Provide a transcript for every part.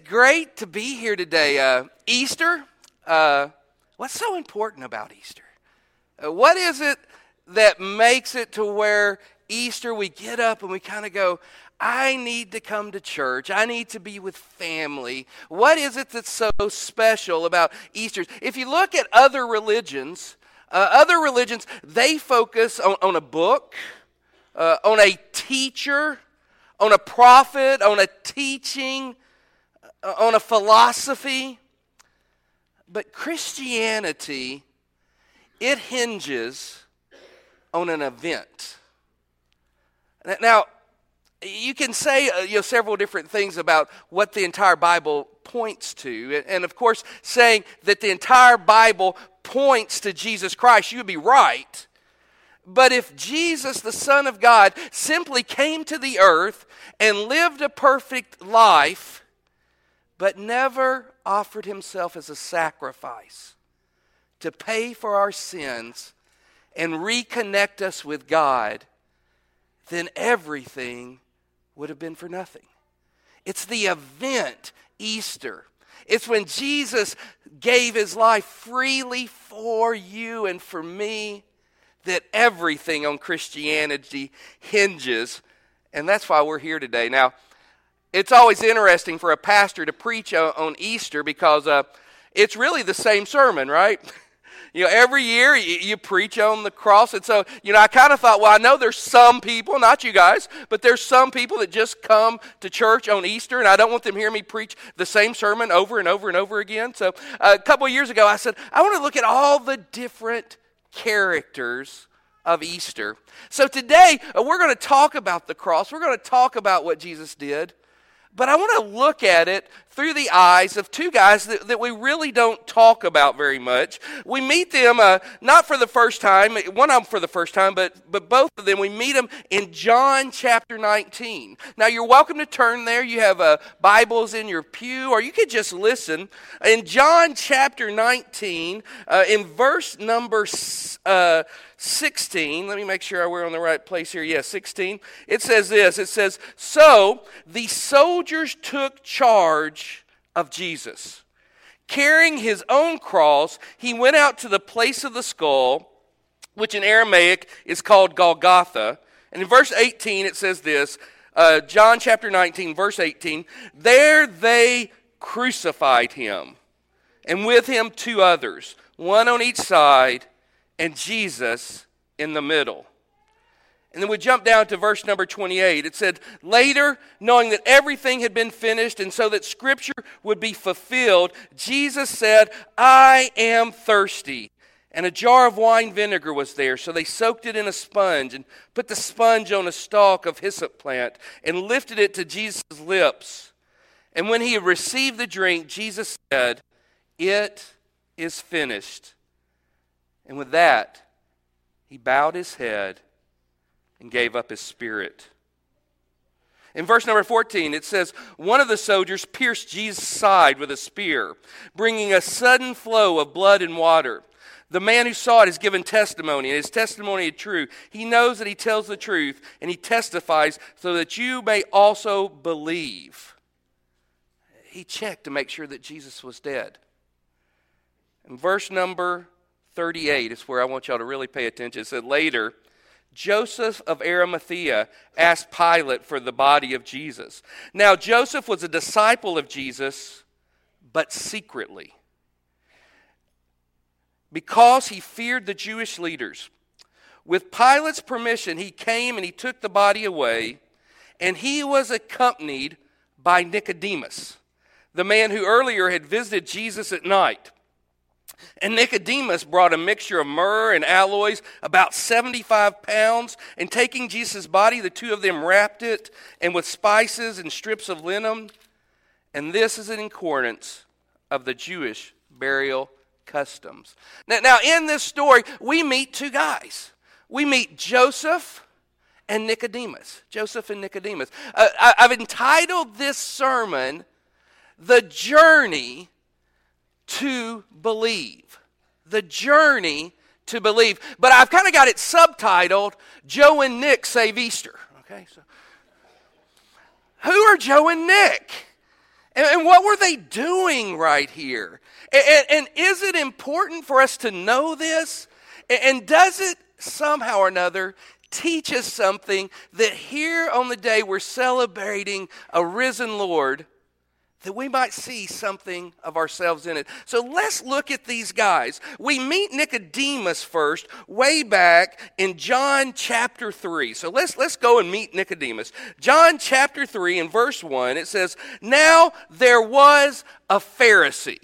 great to be here today. Easter, what's so important about Easter? What is it that makes it to where Easter we get up and we kind of go, I need to come to church. I need to be with family. What is it that's so special about Easter? If you look at other religions, they focus on a book, on a teacher, on a prophet, on a teaching, on a philosophy. But Christianity, it hinges on an event. Now, you can say several different things about what the entire Bible points to. And of course, saying that the entire Bible points to Jesus Christ, you would be right. But if Jesus, the Son of God, simply came to the earth and lived a perfect life, but never offered himself as a sacrifice to pay for our sins and reconnect us with God, then everything would have been for nothing. It's the event, Easter. It's when Jesus gave his life freely for you and for me that everything on Christianity hinges. And that's why we're here today. Now, it's always interesting for a pastor to preach on Easter because it's really the same sermon, right? Every year you preach on the cross. And so, I kind of thought, well, I know there's some people, not you guys, but there's some people that just come to church on Easter, and I don't want them to hear me preach the same sermon over and over and over again. So a couple of years ago, I said, I want to look at all the different characters of Easter. So today, we're going to talk about the cross. We're going to talk about what Jesus did. But I want to look at it through the eyes of two guys that we really don't talk about very much. We meet them not for the first time, one of them for the first time, but both of them, we meet them in John chapter 19. Now, you're welcome to turn there. You have Bibles in your pew, or you could just listen. In John chapter 19, in verse number 16, let me make sure we're on the right place here. Yeah, 16. It says this. It says, so the soldiers took charge of Jesus. Carrying his own cross, he went out to the place of the skull, which in Aramaic is called Golgotha. And in verse 18 it says this, John chapter 19, verse 18, there they crucified him, and with him two others, one on each side, and Jesus in the middle. And then we jump down to verse number 28. It said, later, knowing that everything had been finished and so that Scripture would be fulfilled, Jesus said, I am thirsty. And a jar of wine vinegar was there, so they soaked it in a sponge and put the sponge on a stalk of hyssop plant and lifted it to Jesus' lips. And when he had received the drink, Jesus said, it is finished. And with that, he bowed his head and gave up his spirit. In verse number 14, it says, one of the soldiers pierced Jesus' side with a spear, bringing a sudden flow of blood and water. The man who saw it has given testimony, and his testimony is true. He knows that he tells the truth, and he testifies so that you may also believe. He checked to make sure that Jesus was dead. In verse number 38 is where I want y'all to really pay attention. It said, later, Joseph of Arimathea asked Pilate for the body of Jesus. Now, Joseph was a disciple of Jesus, but secretly, because he feared the Jewish leaders. With Pilate's permission, he came and he took the body away, and he was accompanied by Nicodemus, the man who earlier had visited Jesus at night. And Nicodemus brought a mixture of myrrh and aloes, about 75 pounds, and taking Jesus' body, the two of them wrapped it, and with spices and strips of linen. And this is in accordance of the Jewish burial customs. Now in this story, we meet two guys. We meet Joseph and Nicodemus. Joseph and Nicodemus. I've entitled this sermon, The Journey to Believe. The Journey to Believe. But I've kind of got it subtitled, Joe and Nick Save Easter. Okay, so who are Joe and Nick? And what were they doing right here? And is it important for us to know this? And does it somehow or another teach us something that here on the day we're celebrating a risen Lord, that we might see something of ourselves in it? So let's look at these guys. We meet Nicodemus first, way back in John chapter 3. So let's go and meet Nicodemus. John chapter 3 and verse 1, it says, "Now there was a Pharisee."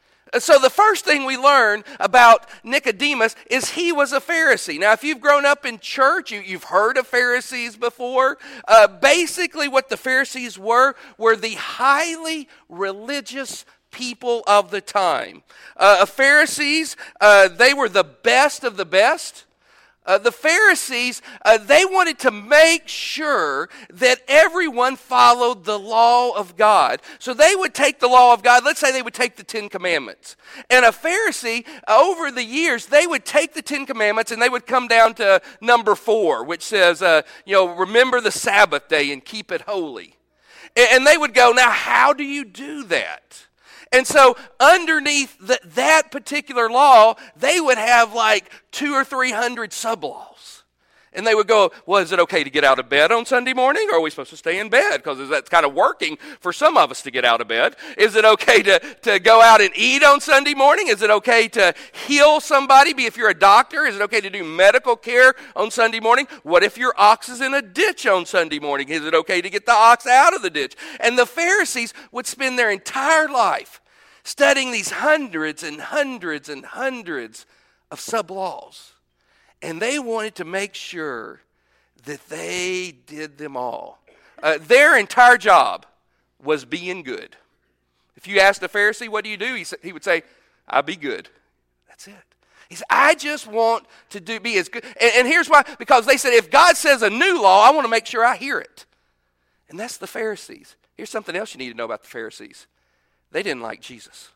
So the first thing we learn about Nicodemus is he was a Pharisee. Now, if you've grown up in church, you've heard of Pharisees before. Basically, what the Pharisees were the highly religious people of the time. Pharisees, they were the best of the best. The Pharisees, they wanted to make sure that everyone followed the law of God. So they would take the law of God. Let's say they would take the 10 Commandments. And a Pharisee, over the years, they would take the 10 Commandments and they would come down to number 4, which says, remember the Sabbath day and keep it holy. And they would go, now how do you do that? And so underneath that particular law, they would have like 200 or 300 sub-laws. And they would go, well, is it okay to get out of bed on Sunday morning? Or are we supposed to stay in bed? Because that's kind of working for some of us to get out of bed. Is it okay to go out and eat on Sunday morning? Is it okay to heal somebody? If you're a doctor, is it okay to do medical care on Sunday morning? What if your ox is in a ditch on Sunday morning? Is it okay to get the ox out of the ditch? And the Pharisees would spend their entire life studying these hundreds and hundreds and hundreds of sub-laws. And they wanted to make sure that they did them all. Their entire job was being good. If you asked a Pharisee, what do you do? He would say, I be good. That's it. He said, I just want to be as good. And here's why. Because they said, if God says a new law, I want to make sure I hear it. And that's the Pharisees. Here's something else you need to know about the Pharisees. They didn't like Jesus.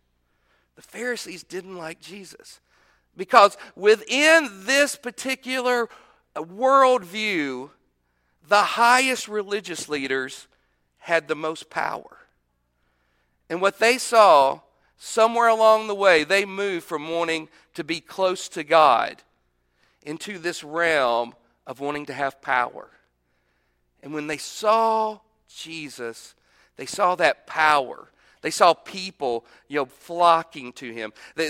The Pharisees didn't like Jesus. Because within this particular worldview, the highest religious leaders had the most power. And what they saw, somewhere along the way, they moved from wanting to be close to God into this realm of wanting to have power. And when they saw Jesus, they saw that power. They saw people, flocking to him. They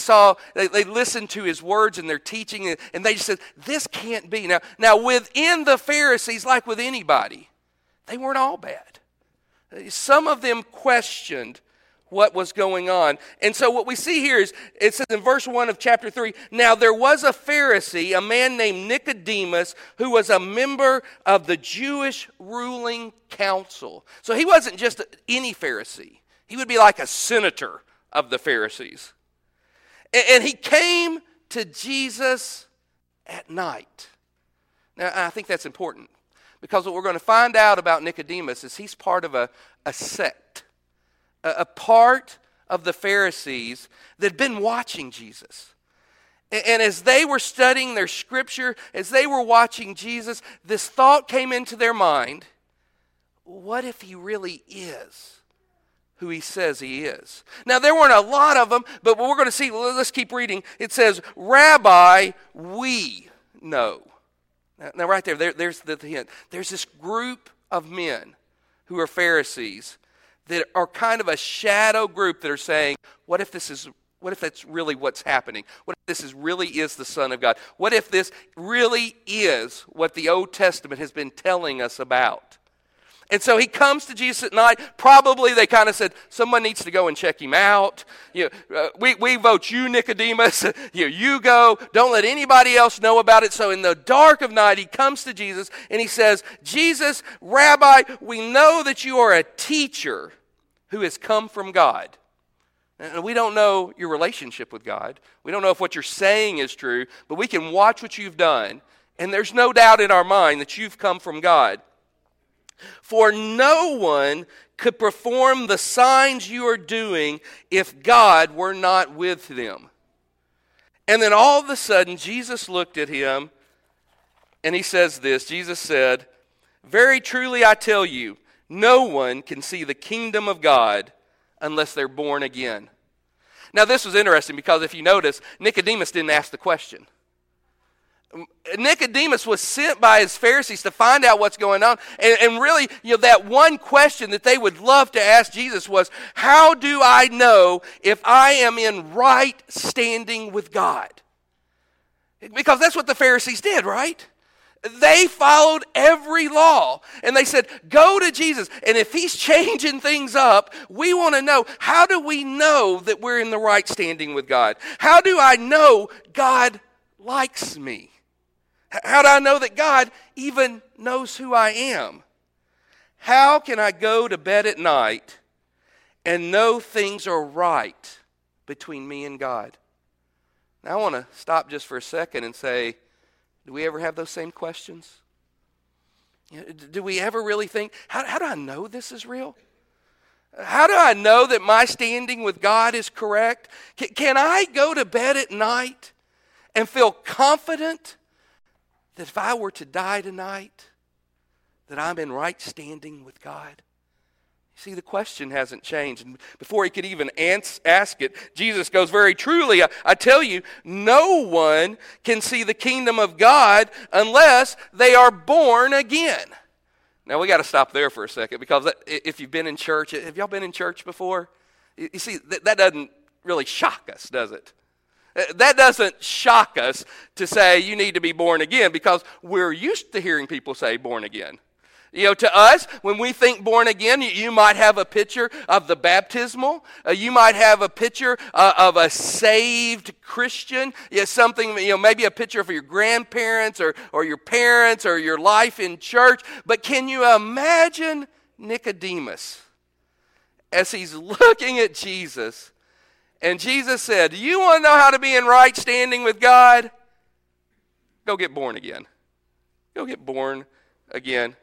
listened to his words and their teaching, and they just said, this can't be. Now, within the Pharisees, like with anybody, they weren't all bad. Some of them questioned what was going on. And so what we see here is, it says in verse 1 of chapter 3, now there was a Pharisee, a man named Nicodemus, who was a member of the Jewish ruling council. So he wasn't just any Pharisee. He would be like a senator of the Pharisees. And he came to Jesus at night. Now, I think that's important, because what we're going to find out about Nicodemus is he's part of a sect, a part of the Pharisees that had been watching Jesus. And as they were studying their scripture, as they were watching Jesus, this thought came into their mind, what if he really is who he says he is? Now, there weren't a lot of them, but what we're going to see, let's keep reading. It says, Rabbi, we know. Now right there's the hint. There's this group of men who are Pharisees that are kind of a shadow group that are saying, what if that's really what's happening? What if this really is the Son of God? What if this really is what the Old Testament has been telling us about? And so he comes to Jesus at night. Probably they kind of said, someone needs to go and check him out. We vote you, Nicodemus. You go. Don't let anybody else know about it. So in the dark of night, he comes to Jesus and he says, Jesus, Rabbi, we know that you are a teacher who has come from God. And we don't know your relationship with God. We don't know if what you're saying is true, but we can watch what you've done. And there's no doubt in our mind that you've come from God. For no one could perform the signs you are doing if God were not with them. And then all of a sudden, Jesus looked at him and he says this. Jesus said, very truly I tell you, no one can see the kingdom of God unless they're born again. Now, this was interesting because if you notice, Nicodemus didn't ask the question. Nicodemus was sent by his Pharisees to find out what's going on. And really, that one question that they would love to ask Jesus was, how do I know if I am in right standing with God? Because that's what the Pharisees did, right? They followed every law. And they said, go to Jesus. And if he's changing things up, we want to know, how do we know that we're in the right standing with God? How do I know God likes me? How do I know that God even knows who I am? How can I go to bed at night and know things are right between me and God? Now, I want to stop just for a second and say, do we ever have those same questions? Do we ever really think, how do I know this is real? How do I know that my standing with God is correct? Can I go to bed at night and feel confident that if I were to die tonight, that I'm in right standing with God? You see, the question hasn't changed. And before he could even ask it, Jesus goes, very truly, I tell you, no one can see the kingdom of God unless they are born again. Now, we got to stop there for a second, because if you've been in church, have y'all been in church before? You see, that doesn't really shock us, does it? That doesn't shock us to say you need to be born again, because we're used to hearing people say born again. To us, when we think born again, you might have a picture of the baptismal. You might have a picture of a saved Christian. Something, maybe a picture of your grandparents or your parents or your life in church. But can you imagine Nicodemus as he's looking at Jesus? And Jesus said, do you want to know how to be in right standing with God? Go get born again. Go get born again.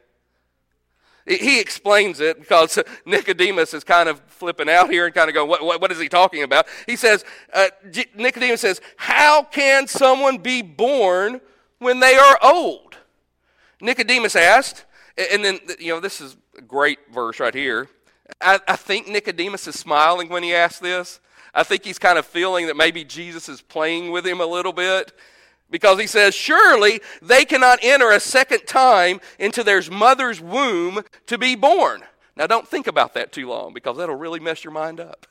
He explains it because Nicodemus is kind of flipping out here and kind of going, what is he talking about? He says, Nicodemus says, how can someone be born when they are old? Nicodemus asked, and then, this is a great verse right here. I think Nicodemus is smiling when he asked this. I think he's kind of feeling that maybe Jesus is playing with him a little bit. Because he says, surely they cannot enter a second time into their mother's womb to be born. Now, don't think about that too long, because that'll really mess your mind up.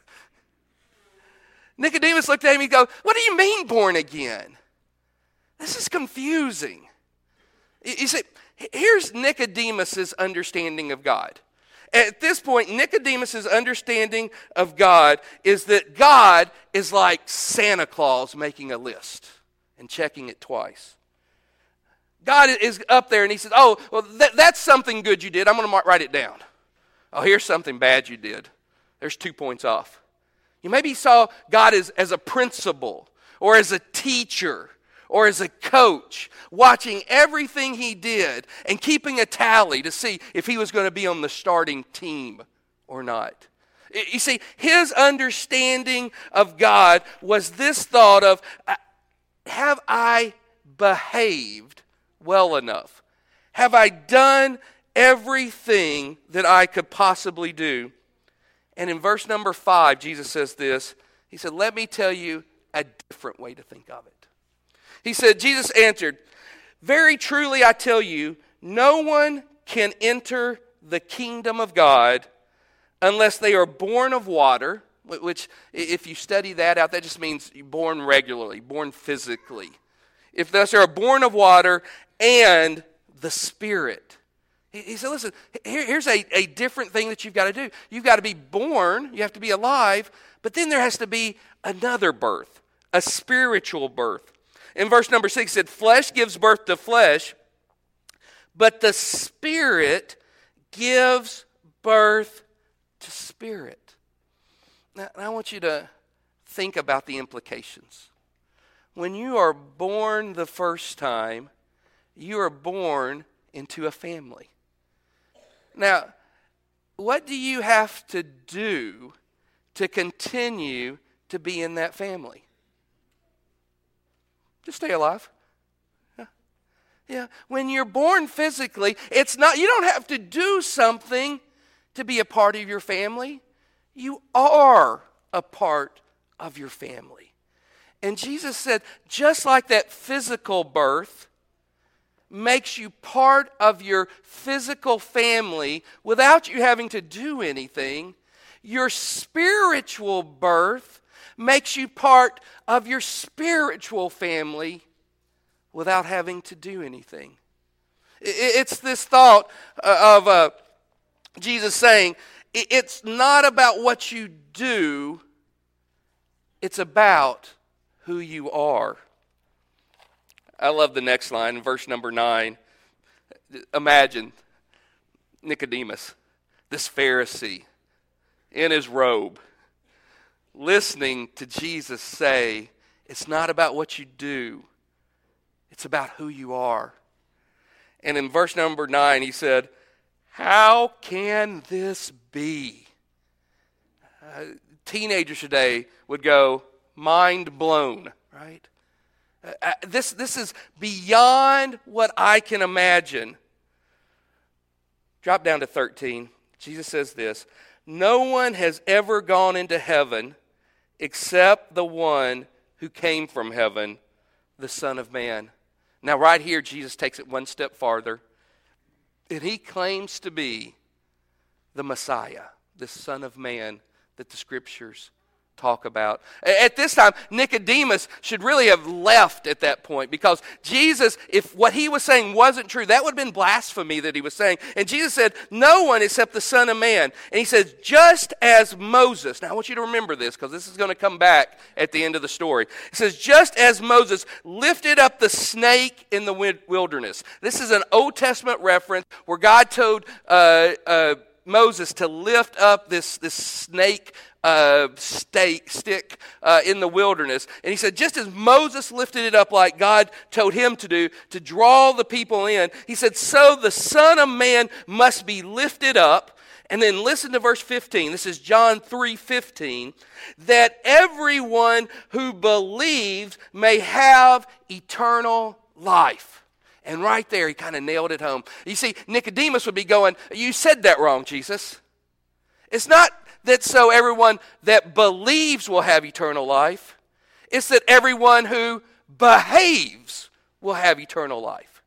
Nicodemus looked at him and goes, what do you mean born again? This is confusing. You see, here's Nicodemus's understanding of God. At this point, Nicodemus's understanding of God is that God is like Santa Claus making a list and checking it twice. God is up there and he says, oh, well, that's something good you did. I'm going to write it down. Oh, here's something bad you did. There's 2 points off. You maybe saw God as a principal or as a teacher or as a coach, watching everything he did and keeping a tally to see if he was going to be on the starting team or not. You see, his understanding of God was this thought of, have I behaved well enough? Have I done everything that I could possibly do? And in verse number 5, Jesus says this. He said, let me tell you a different way to think of it. He said, Jesus answered, very truly I tell you, no one can enter the kingdom of God unless they are born of water, which, if you study that out, that just means born regularly, born physically. If thus are born of water and the Spirit. He said, listen, here's a different thing that you've got to do. You've got to be born, you have to be alive, but then there has to be another birth, a spiritual birth. In verse number 6, it said, flesh gives birth to flesh, but the Spirit gives birth to spirit. Now, I want you to think about the implications. When you are born the first time, you are born into a family. Now, what do you have to do to continue to be in that family? Just stay alive. Yeah. When you're born physically, it's not, you don't have to do something to be a part of your family. You are a part of your family. And Jesus said, just like that physical birth makes you part of your physical family without you having to do anything, your spiritual birth makes you part of your spiritual family without having to do anything. It's this thought of Jesus saying, it's not about what you do, it's about who you are. I love the next line in verse number 9. Imagine Nicodemus, this Pharisee, in his robe, listening to Jesus say, it's not about what you do, it's about who you are. And in verse number 9, he said, how can this be? Teenagers today would go, mind blown, right? This is beyond what I can imagine. Drop down to 13. Jesus says this, no one has ever gone into heaven except the one who came from heaven, the Son of Man. Now right here, Jesus takes it one step farther, and he claims to be the Messiah, the Son of Man that the Scriptures talk about. At this time, Nicodemus should really have left at that point, because Jesus, if what he was saying wasn't true, that would have been blasphemy that he was saying. And Jesus said, no one except the Son of Man. And he says, just as Moses. Now I want you to remember this, because this is going to come back at the end of the story. He says, just as Moses lifted up the snake in the wilderness. This is an Old Testament reference where God told Moses to lift up this snake stick in the wilderness. And he said, just as Moses lifted it up like God told him to do, to draw the people in, he said, so the Son of Man must be lifted up. And then listen to verse 15. This is John 3:15. That everyone who believes may have eternal life. And right there, he kind of nailed it home. You see, Nicodemus would be going, you said that wrong, Jesus. It's not that so everyone that believes will have eternal life. It's that everyone who behaves will have eternal life.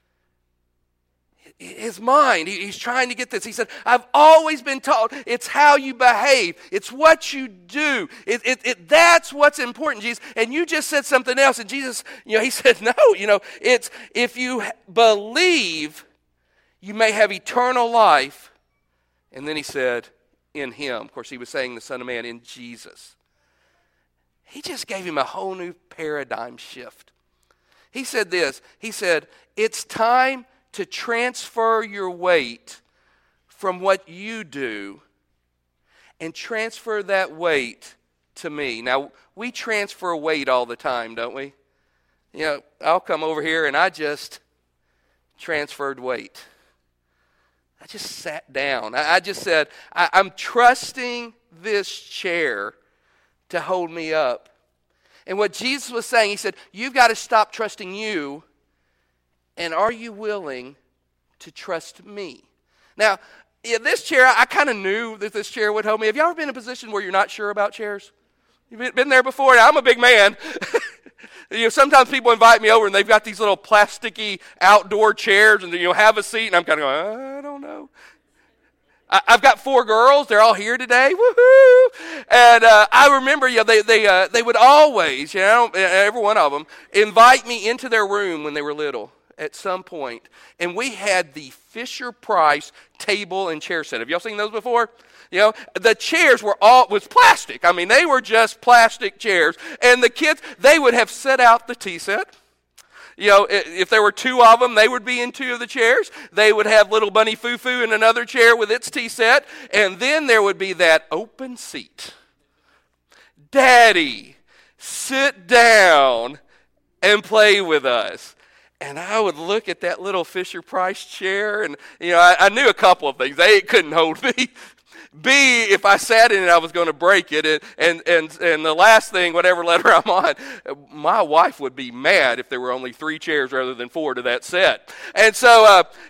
His mind, he's trying to get this. He said, I've always been taught it's how you behave. It's what you do. That's what's important, Jesus. And you just said something else. And Jesus, he said, no, it's if you believe, you may have eternal life. And then he said, in him. Of course, he was saying the Son of Man, in Jesus. He just gave him a whole new paradigm shift. He said this. He said, it's time to transfer your weight from what you do and transfer that weight to me. Now, we transfer weight all the time, don't we? I'll come over here and I just transferred weight. I just sat down. I just said, I'm trusting this chair to hold me up. And what Jesus was saying, he said, you've got to stop trusting you, and are you willing to trust me? Now, this chair, I kind of knew that this chair would hold me. Have you ever been in a position where you're not sure about chairs? You've been there before? Now, I'm a big man. Sometimes people invite me over and they've got these little plasticky outdoor chairs and have a seat, and I'm kind of going, I don't know. I've got 4 girls. They're all here today. Woohoo! And I remember, they would always, every one of them, invite me into their room when they were little at some point. And we had the Fisher-Price table and chair set. Have y'all seen those before? The chairs was plastic. I mean, they were just plastic chairs. And the kids, they would have set out the tea set. If there were 2 of them, they would be in 2 of the chairs. They would have little Bunny Foo-Foo in another chair with its tea set. And then there would be that open seat. Daddy, sit down and play with us. And I would look at that little Fisher-Price chair, and I knew a couple of things. They couldn't hold me. B, if I sat in it, I was going to break it. And the last thing, whatever letter I'm on, my wife would be mad if there were only 3 chairs rather than 4 to that set. And so,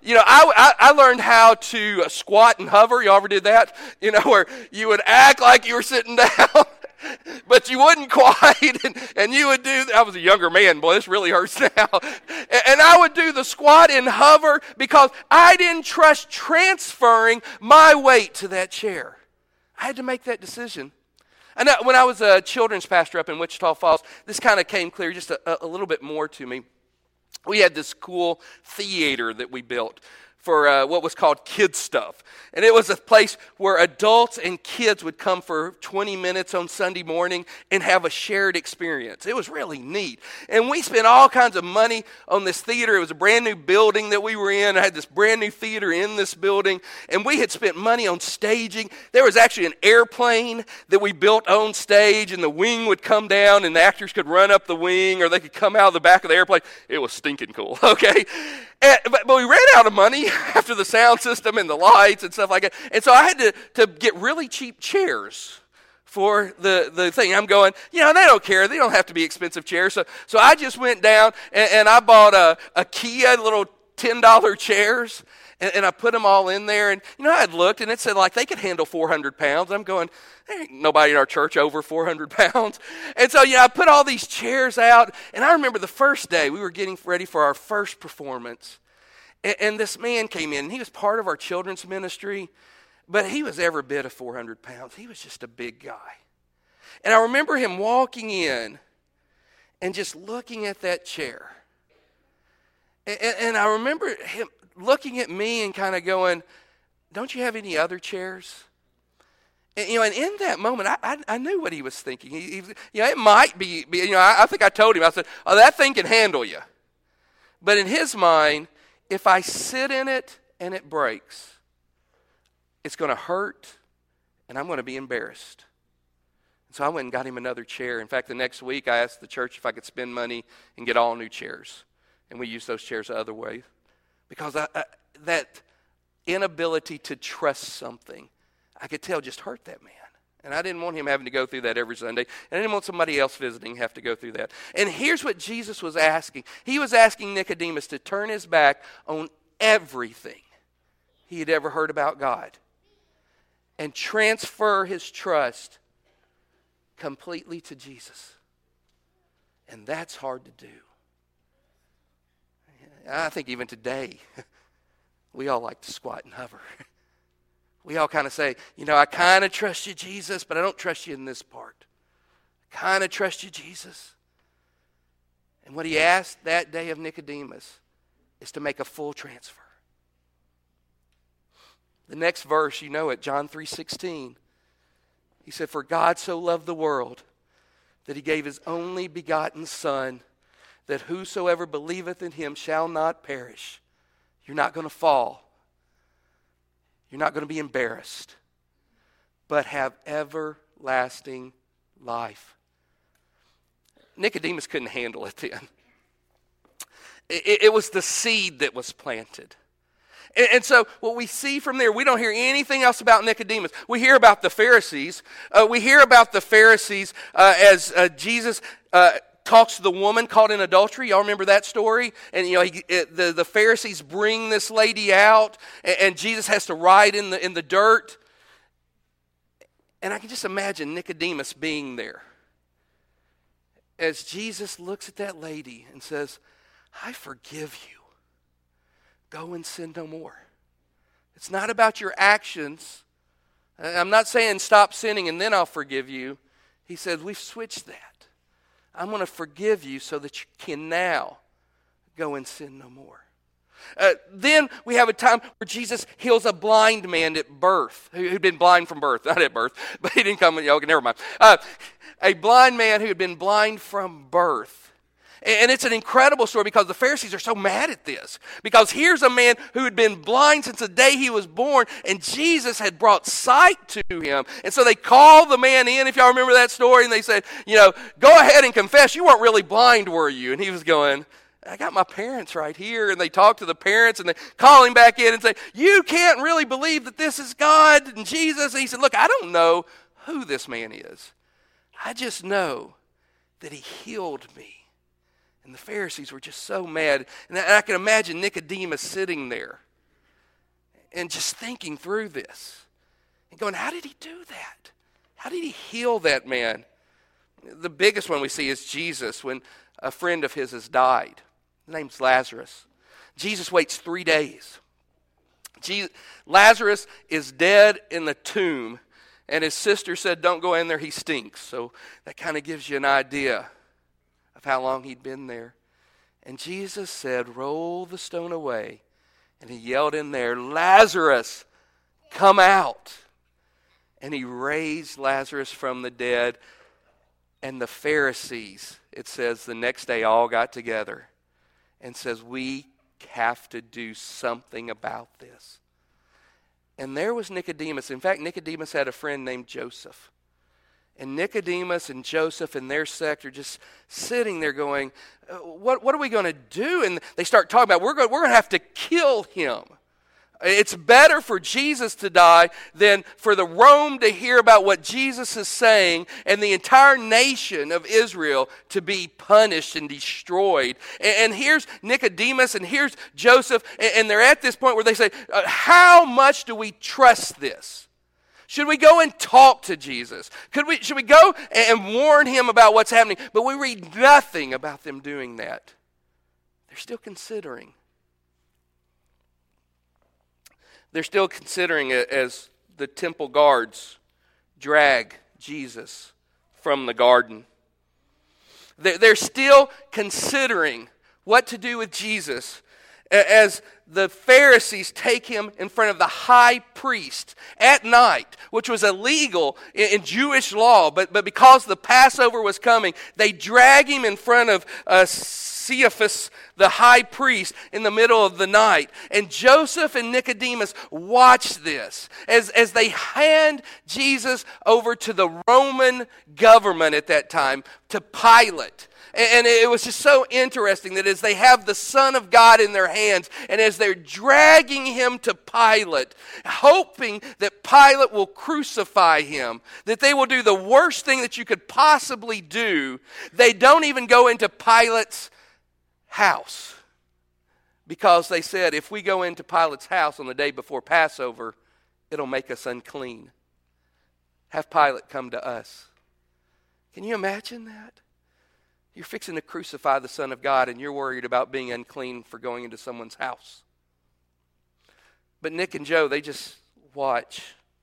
I learned how to squat and hover. You ever did that? Where you would act like you were sitting down, but you wouldn't quite. And you would do, I was a younger man, boy, this really hurts now. And I would do the squat and hover because I didn't trust transferring my weight to that chair. I had to make that decision. And when I was a children's pastor up in Wichita Falls, this kind of came clear just a little bit more to me. We had this cool theater that we built for what was called Kids Stuff. And it was a place where adults and kids would come for 20 minutes on Sunday morning and have a shared experience. It was really neat. And we spent all kinds of money on this theater. It was a brand new building that we were in. I had this brand new theater in this building. And we had spent money on staging. There was actually an airplane that we built on stage, and the wing would come down and the actors could run up the wing, or they could come out of the back of the airplane. It was stinking cool, okay? But we ran out of money after the sound system and the lights and stuff like that. And so I had to get really cheap chairs for the thing. I'm going, they don't care. They don't have to be expensive chairs. So I just went down and I bought a Kia little $10 chairs, and I put them all in there. And, I had looked, and it said, they could handle 400 pounds. I'm going, there ain't nobody in our church over 400 pounds. And so, I put all these chairs out. And I remember the first day we were getting ready for our first performance. And this man came in, and he was part of our children's ministry, but he was every bit of 400 pounds. He was just a big guy. And I remember him walking in and just looking at that chair. And I remember him looking at me and kind of going, don't you have any other chairs? And in that moment, I knew what he was thinking. It might be, I think I told him, I said, oh, that thing can handle you. But in his mind, if I sit in it and it breaks, it's going to hurt and I'm going to be embarrassed. So I went and got him another chair. In fact, the next week I asked the church if I could spend money and get all new chairs. And we used those chairs the other way. Because that inability to trust something, I could tell just hurt that man. And I didn't want him having to go through that every Sunday. And I didn't want somebody else visiting have to go through that. And here's what Jesus was asking. He was asking Nicodemus to turn his back on everything he had ever heard about God and transfer his trust completely to Jesus. And that's hard to do. I think even today, we all like to squat and hover. We all kind of say, I kind of trust you, Jesus, but I don't trust you in this part. I kind of trust you, Jesus. And what he asked that day of Nicodemus is to make a full transfer. The next verse, John 3:16. He said, for God so loved the world that he gave his only begotten Son, that whosoever believeth in him shall not perish. You're not going to fall. You're not going to be embarrassed, but have everlasting life. Nicodemus couldn't handle it then. It was the seed that was planted. And so what we see from there, we don't hear anything else about Nicodemus. We hear about the Pharisees. We hear about the Pharisees as Jesus talks to the woman caught in adultery. Y'all remember that story? And the Pharisees bring this lady out, and Jesus has to ride in the dirt. And I can just imagine Nicodemus being there as Jesus looks at that lady and says, I forgive you. Go and sin no more. It's not about your actions. I'm not saying stop sinning and then I'll forgive you. He says we've switched that. I'm going to forgive you so that you can now go and sin no more. Then we have a time where Jesus heals a blind man at birth, who'd been blind from birth. Not at birth, but he didn't come, okay, never mind. A blind man who had been blind from birth. And it's an incredible story because the Pharisees are so mad at this. Because here's a man who had been blind since the day he was born, and Jesus had brought sight to him. And so they called the man in, if y'all remember that story, and they said, go ahead and confess, you weren't really blind, were you? And he was going, I got my parents right here. And they talk to the parents and they call him back in and say, you can't really believe that this is God and Jesus. And he said, look, I don't know who this man is. I just know that he healed me. And the Pharisees were just so mad. And I can imagine Nicodemus sitting there and just thinking through this and going, how did he do that? How did he heal that man? The biggest one we see is Jesus when a friend of his has died. His name's Lazarus. Jesus waits 3 days. Lazarus is dead in the tomb, and his sister said, don't go in there, he stinks. So that kind of gives you an idea of how long he'd been there. And Jesus said, roll the stone away. And he yelled in there, Lazarus, come out. And he raised Lazarus from the dead. And the Pharisees, it says, the next day all got together and says, we have to do something about this. And there was Nicodemus. In fact, Nicodemus had a friend named Joseph. And Nicodemus and Joseph and their sect are just sitting there going, what are we going to do? And they start talking about, we're going to have to kill him. It's better for Jesus to die than for the Rome to hear about what Jesus is saying and the entire nation of Israel to be punished and destroyed. And here's Nicodemus and here's Joseph, and they're at this point where they say, how much do we trust this? Should we go and talk to Jesus? Should we go and warn him about what's happening? But we read nothing about them doing that. They're still considering. They're still considering it as the temple guards drag Jesus from the garden. They're still considering what to do with Jesus as the Pharisees take him in front of the high priest at night, which was illegal in Jewish law. But because the Passover was coming, they drag him in front of Caiaphas, the high priest, in the middle of the night. And Joseph and Nicodemus watch this as they hand Jesus over to the Roman government at that time, to Pilate. And it was just so interesting that as they have the Son of God in their hands, and as they're dragging him to Pilate, hoping that Pilate will crucify him, that they will do the worst thing that you could possibly do, they don't even go into Pilate's house. Because they said, if we go into Pilate's house on the day before Passover, it'll make us unclean. Have Pilate come to us. Can you imagine that? You're fixing to crucify the Son of God, and you're worried about being unclean for going into someone's house. But Nick and Joe, they just watch.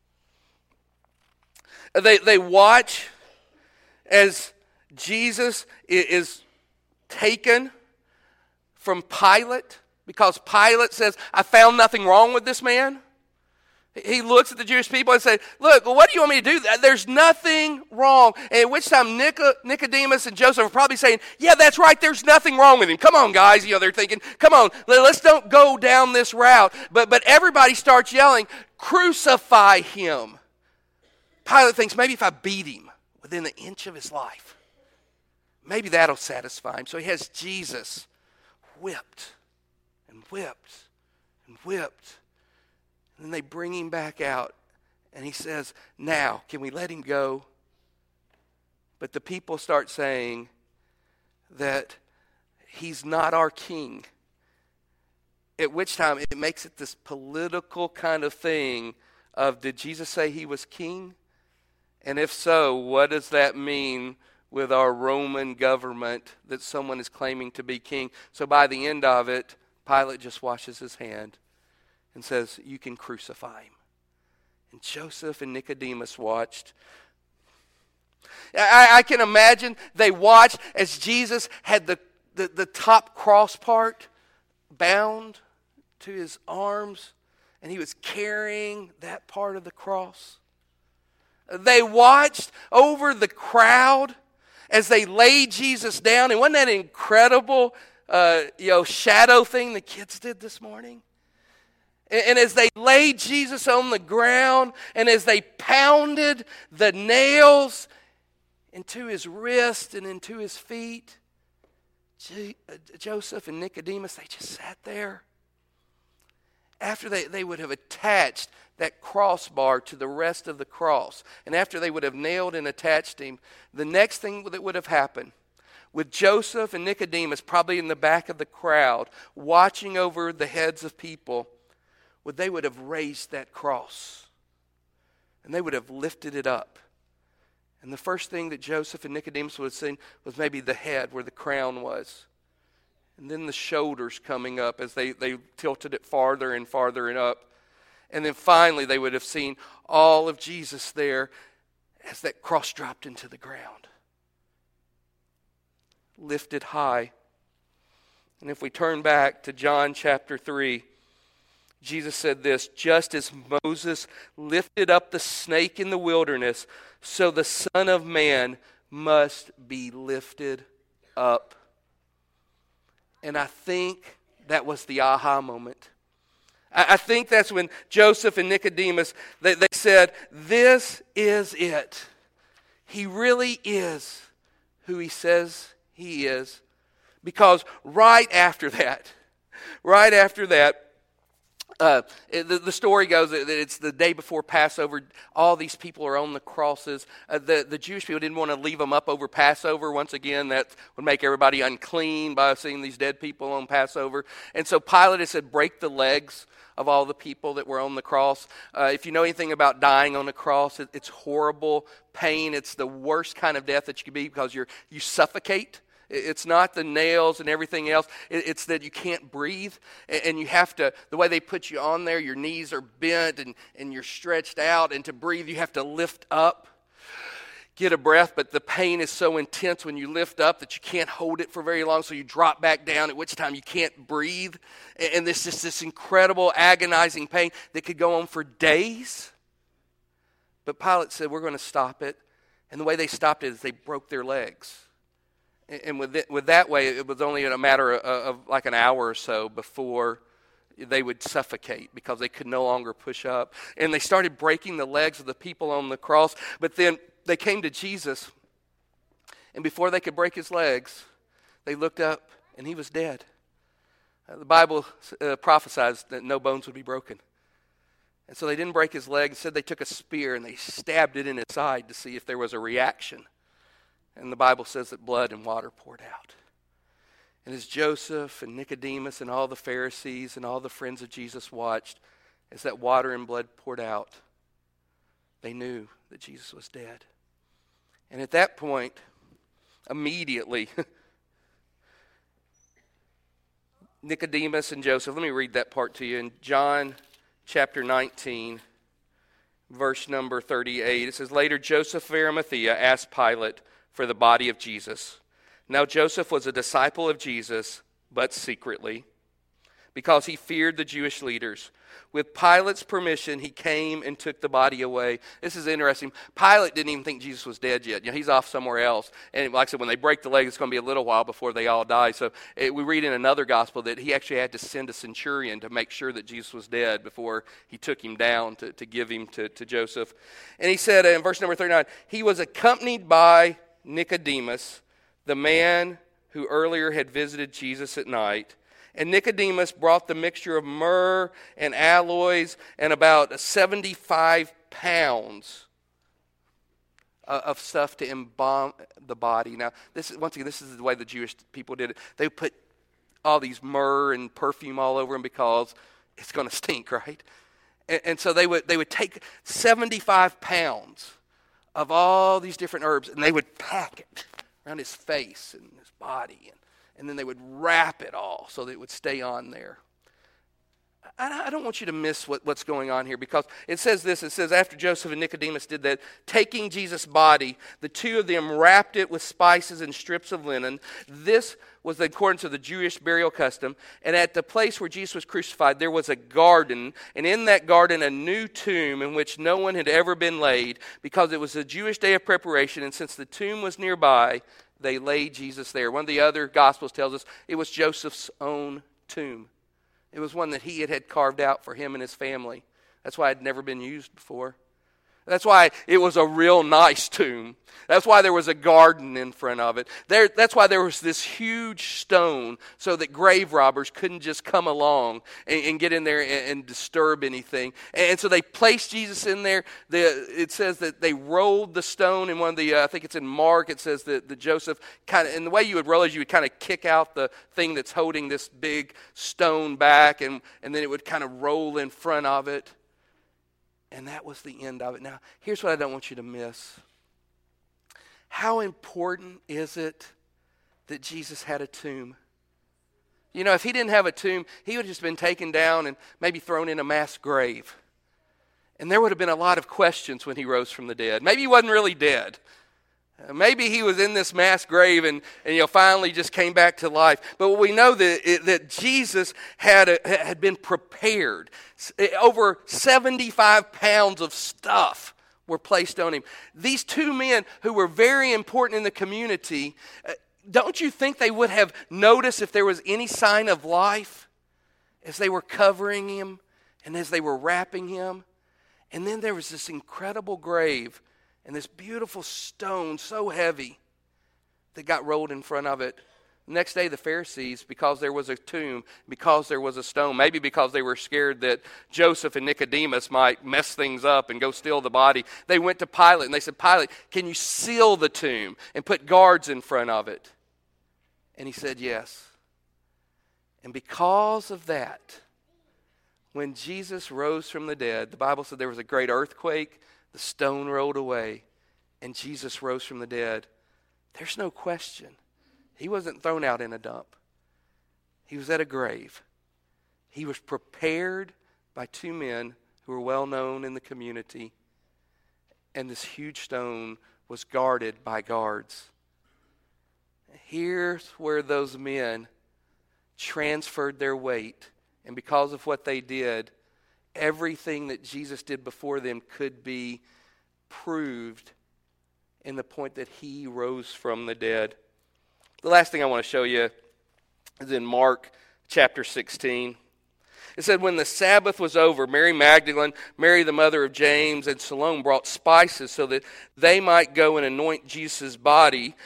They watch as Jesus is taken from Pilate, because Pilate says, I found nothing wrong with this man. He looks at the Jewish people and says, look, well, what do you want me to do? There's nothing wrong. And at which time Nicodemus and Joseph are probably saying, yeah, that's right, there's nothing wrong with him. Come on, guys. They're thinking, come on, let's don't go down this route. But everybody starts yelling, crucify him. Pilate thinks, maybe if I beat him within an inch of his life, maybe that'll satisfy him. So he has Jesus whipped and whipped and whipped. And then they bring him back out, and he says, now, can we let him go? But the people start saying that he's not our king. At which time it makes it this political kind of thing of, did Jesus say he was king? And if so, what does that mean with our Roman government that someone is claiming to be king? So by the end of it, Pilate just washes his hand and says, you can crucify him. And Joseph and Nicodemus watched. I can imagine they watched as Jesus had the top cross part bound to his arms, and he was carrying that part of the cross. They watched over the crowd as they laid Jesus down. And wasn't that an incredible shadow thing the kids did this morning? And as they laid Jesus on the ground, and as they pounded the nails into his wrist and into his feet, Joseph and Nicodemus, they just sat there. After they would have attached that crossbar to the rest of the cross, and after they would have nailed and attached him, the next thing that would have happened, with Joseph and Nicodemus probably in the back of the crowd, watching over the heads of people, they would have raised that cross, and they would have lifted it up. And the first thing that Joseph and Nicodemus would have seen was maybe the head where the crown was. And then the shoulders coming up as they tilted it farther and farther and up. And then finally they would have seen all of Jesus there as that cross dropped into the ground. Lifted high. And if we turn back to John chapter 3, Jesus said this, just as Moses lifted up the snake in the wilderness, so the Son of Man must be lifted up. And I think that was the aha moment. I think that's when Joseph and Nicodemus, they said, this is it. He really is who he says he is. Because right after that, the story goes that it's the day before Passover. All these people are on the crosses. The Jewish people didn't want to leave them up over Passover. Once again, that would make everybody unclean by seeing these dead people on Passover. And so Pilate had said, break the legs of all the people that were on the cross. If you know anything about dying on the cross, it's horrible pain. It's the worst kind of death that you could be because you suffocate. It's not the nails and everything else. It's that you can't breathe. And you have to, the way they put you on there, your knees are bent and you're stretched out. And to breathe, you have to lift up, get a breath. But the pain is so intense when you lift up that you can't hold it for very long. So you drop back down, at which time you can't breathe. And there's just this incredible agonizing pain that could go on for days. But Pilate said, we're going to stop it. And the way they stopped it is they broke their legs. And with that way, it was only a matter of like an hour or so before they would suffocate because they could no longer push up. And they started breaking the legs of the people on the cross. But then they came to Jesus, and before they could break his legs, they looked up, and he was dead. The Bible prophesies that no bones would be broken. And so they didn't break his leg. Instead, they took a spear, and they stabbed it in his side to see if there was a reaction. And the Bible says that blood and water poured out. And as Joseph and Nicodemus and all the Pharisees and all the friends of Jesus watched as that water and blood poured out, they knew that Jesus was dead. And at that point, immediately, Nicodemus and Joseph, let me read that part to you. In John chapter 19, verse number 38, it says, later Joseph of Arimathea asked Pilate for the body of Jesus. Now Joseph was a disciple of Jesus, but secretly, because he feared the Jewish leaders. With Pilate's permission, he came and took the body away. This is interesting. Pilate didn't even think Jesus was dead yet. He's off somewhere else. And like I said, when they break the leg, it's going to be a little while before they all die. So we read in another gospel that he actually had to send a centurion to make sure that Jesus was dead before he took him down to give him to Joseph. And he said in verse number 39, he was accompanied by Nicodemus, the man who earlier had visited Jesus at night. And Nicodemus brought the mixture of myrrh and aloes and about 75 pounds of stuff to embalm the body. Now, this is the way the Jewish people did it. They put all these myrrh and perfume all over them because it's going to stink, right? And so they would take 75 pounds of all these different herbs, and they would pack it around his face and his body, and then they would wrap it all so that it would stay on there. I don't want you to miss what's going on here, because it says this. It says, after Joseph and Nicodemus did that, taking Jesus' body, the two of them wrapped it with spices and strips of linen. This was according to the Jewish burial custom. And at the place where Jesus was crucified, there was a garden. And in that garden, a new tomb in which no one had ever been laid, because it was a Jewish day of preparation. And since the tomb was nearby, they laid Jesus there. One of the other Gospels tells us it was Joseph's own tomb. It was one that he had carved out for him and his family. That's why it had never been used before. That's why it was a real nice tomb. That's why there was a garden in front of it. That's why there was this huge stone so that grave robbers couldn't just come along and get in there and disturb anything. And so they placed Jesus in there. It says that they rolled the stone in one of the, I think it's in Mark, it says that Joseph kind of, and the way you would roll is you would kind of kick out the thing that's holding this big stone back, and then it would kind of roll in front of it. And that was the end of it. Now, here's what I don't want you to miss. How important is it that Jesus had a tomb? You know, if he didn't have a tomb, he would have just been taken down and maybe thrown in a mass grave. And there would have been a lot of questions when he rose from the dead. Maybe he wasn't really dead. Maybe he was in this mass grave and finally just came back to life. But we know that Jesus had been prepared. Over 75 pounds of stuff were placed on him. These two men who were very important in the community, don't you think they would have noticed if there was any sign of life as they were covering him and as they were wrapping him? And then there was this incredible grave and this beautiful stone so heavy that got rolled in front of it. The next day, the Pharisees, because there was a tomb, because there was a stone, maybe because they were scared that Joseph and Nicodemus might mess things up and go steal the body, they went to Pilate and they said, Pilate, can you seal the tomb and put guards in front of it? And he said, yes. And because of that, when Jesus rose from the dead, the Bible said there was a great earthquake, the stone rolled away, and Jesus rose from the dead. There's no question. He wasn't thrown out in a dump. He was at a grave. He was prepared by two men who were well known in the community, and this huge stone was guarded by guards. Here's where those men transferred their weight, and because of what they did, everything that Jesus did before them could be proved in the point that he rose from the dead. The last thing I want to show you is in Mark chapter 16. It said, when the Sabbath was over, Mary Magdalene, Mary the mother of James, and Salome brought spices so that they might go and anoint Jesus' body.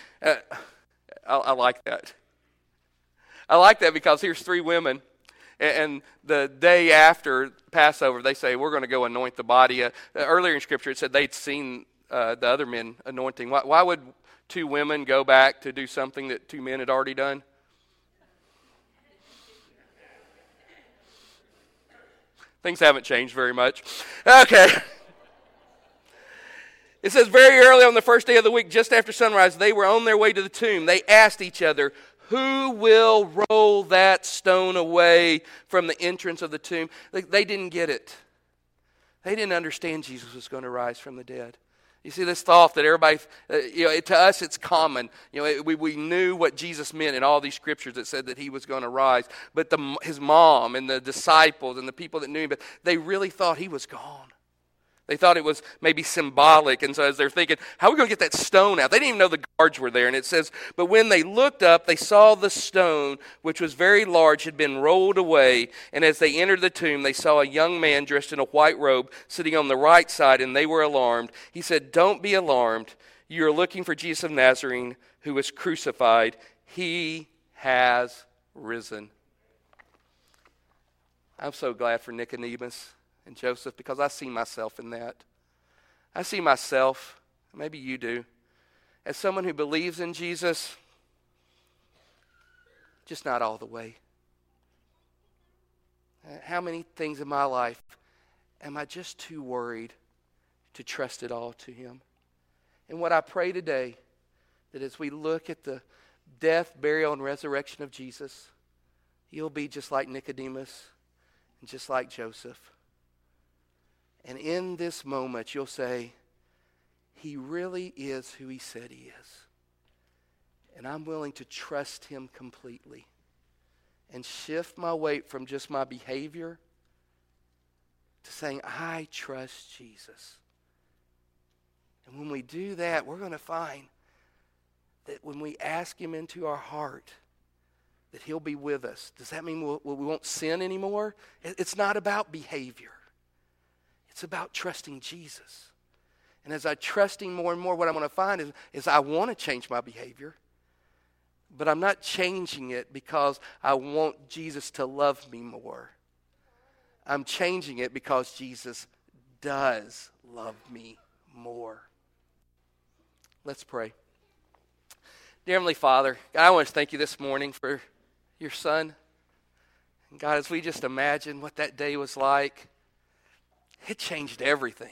I like that. I like that because here's three women, and the day after Passover, they say, we're going to go anoint the body. Earlier in Scripture, it said they'd seen the other men anointing. Why would two women go back to do something that two men had already done? Things haven't changed very much. Okay. It says, very early on the first day of the week, just after sunrise, they were on their way to the tomb. They asked each other, who will roll that stone away from the entrance of the tomb? They didn't get it. They didn't understand Jesus was going to rise from the dead. You see this thought that everybody, to us it's common. We knew what Jesus meant in all these scriptures that said that he was going to rise. But his mom and the disciples and the people that knew him, they really thought he was gone. They thought it was maybe symbolic, and so as they're thinking, how are we going to get that stone out? They didn't even know the guards were there, and it says, but when they looked up, they saw the stone, which was very large, had been rolled away, and as they entered the tomb, they saw a young man dressed in a white robe sitting on the right side, and they were alarmed. He said, don't be alarmed. You are looking for Jesus of Nazareth, who was crucified. He has risen. I'm so glad for Nicodemus and Joseph, because I see myself in that. I see myself, maybe you do, as someone who believes in Jesus, just not all the way. How many things in my life am I just too worried to trust it all to him? And what I pray today, that as we look at the death, burial, and resurrection of Jesus, you'll be just like Nicodemus and just like Joseph. And in this moment, you'll say, he really is who he said he is. And I'm willing to trust him completely and shift my weight from just my behavior to saying, I trust Jesus. And when we do that, we're going to find that when we ask him into our heart, that he'll be with us. Does that mean we won't sin anymore? It's not about behavior. It's about trusting Jesus. And as I trust him more and more, what I'm going to find is I want to change my behavior. But I'm not changing it because I want Jesus to love me more. I'm changing it because Jesus does love me more. Let's pray. Dear Heavenly Father, God, I want to thank you this morning for your Son. And God, as we just imagine what that day was like, it changed everything.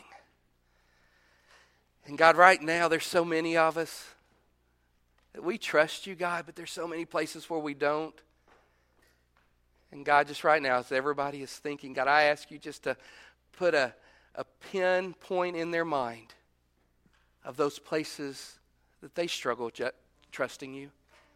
And God, right now, there's so many of us that we trust you, God, but there's so many places where we don't. And God, just right now, as everybody is thinking, God, I ask you just to put a pinpoint in their mind of those places that they struggle trusting you.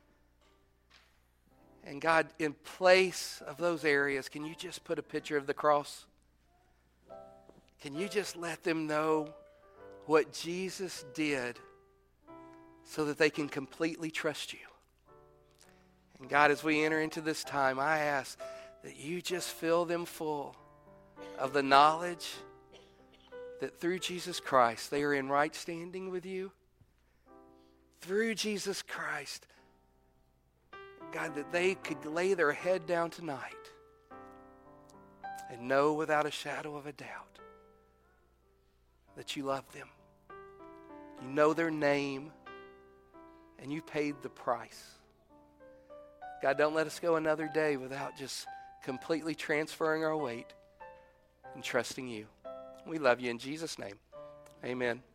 And God, in place of those areas, can you just put a picture of the cross? Can you just let them know what Jesus did so that they can completely trust you? And God, as we enter into this time, I ask that you just fill them full of the knowledge that through Jesus Christ they are in right standing with you. Through Jesus Christ, God, that they could lay their head down tonight and know without a shadow of a doubt that you love them. You know their name, and you paid the price. God, don't let us go another day without just completely transferring our weight and trusting you. We love you in Jesus' name. Amen.